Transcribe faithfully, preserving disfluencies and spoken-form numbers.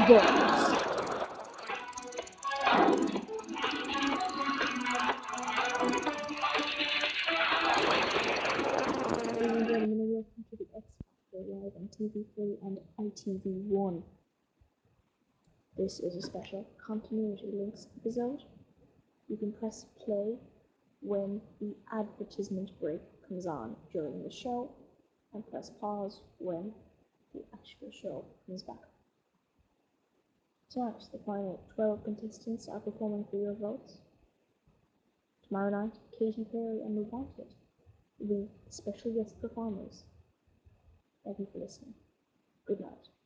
votes. Ladies and gentlemen, welcome to the X Factor live on T V three and I T V one. This is a special continuity links episode. You can press play when the advertisement break comes on during the show, and press pause when the actual show comes back. Tonight, the final twelve contestants are performing for your votes. Tomorrow night, Katy Perry and Move will be special guest performers. Thank you for listening. Good night.